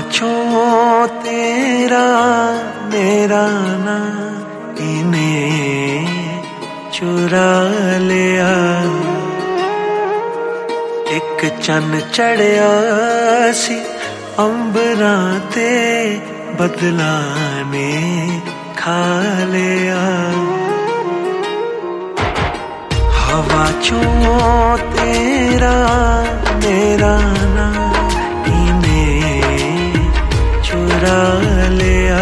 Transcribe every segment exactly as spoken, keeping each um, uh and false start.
चों तेरा मेरा ना इन्हें चुरा लिया। एक चन चढ़िया सी अंबरां ते बदला ने खा लिया। हवा चों तेरा मेरा ना इन्हें चुरा लिया।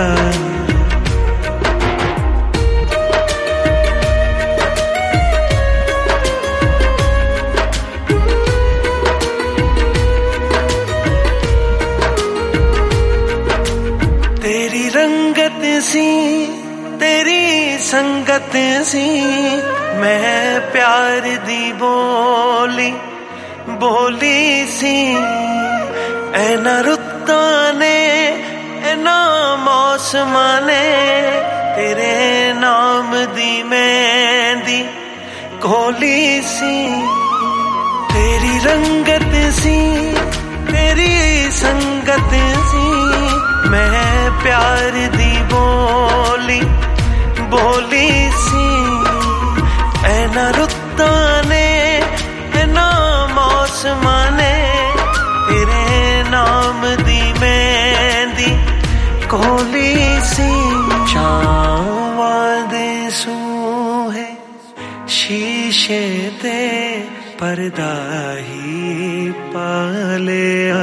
तेरी रंगत सी तेरी संगत सी मैं प्यार दी बोली बोली सी। ऐना रुत्ता ने ऐना मौसमा ने तेरे नाम दी मेहंदी घोली सी। तेरी रंगत सी तेरी संगत सी मैं प्यार दी बोली बोली सी। ऐना रुत्ता ने ऐना मौसमा ने तेरे नाम दी मेहंदी घोली सी। चावां दे सूहे शीशे ते पर्दा ही पा लिया।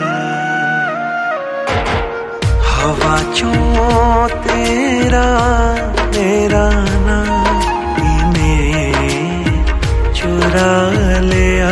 हवा चों तेरा मेरा ना इन्हें चुरा लिया।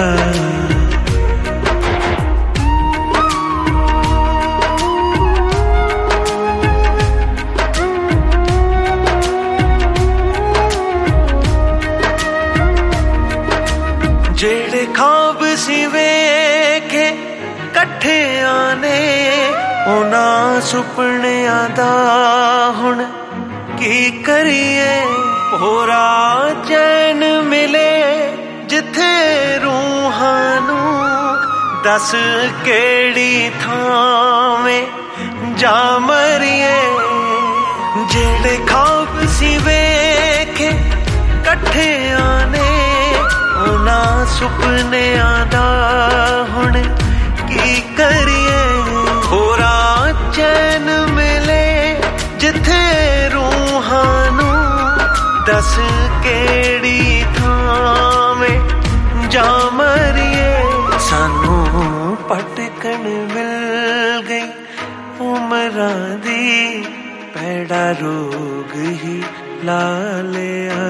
जेड़े ख्वाब सी वेखे कट्ठे आने उना सुपनियां दा हुण की करिए। पूरा चैन मिले जिथे रूहां नू दस केड़ी थावें जा मरिए। जेड़े ख्वाब सी वेखे कट्ठे आने उना सुपनियां दा हुण की करिए। पूरा चैन मिले जिथे रूहां नू दस केड़ी थावें जा मरिए। सानू पटकन मिल गई उमरां दी पैड़ा रोग ही ला लिया।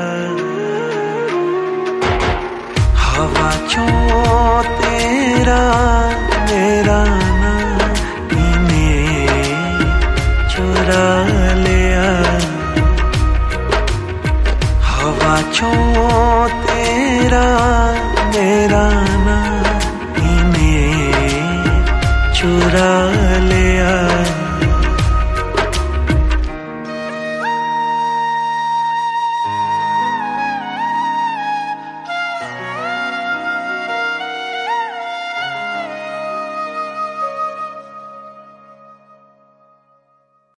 हवा चों तेरा मेरा ना इन्हें चुरा लिया। हवा चों तेरा मेरा ना